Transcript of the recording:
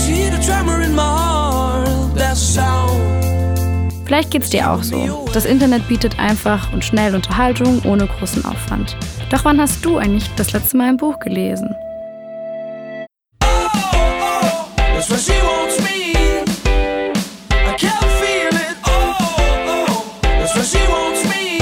Vielleicht geht's dir auch so. Das Internet bietet einfach und schnell Unterhaltung ohne großen Aufwand. Doch wann hast du eigentlich das letzte Mal ein Buch gelesen? She wants me.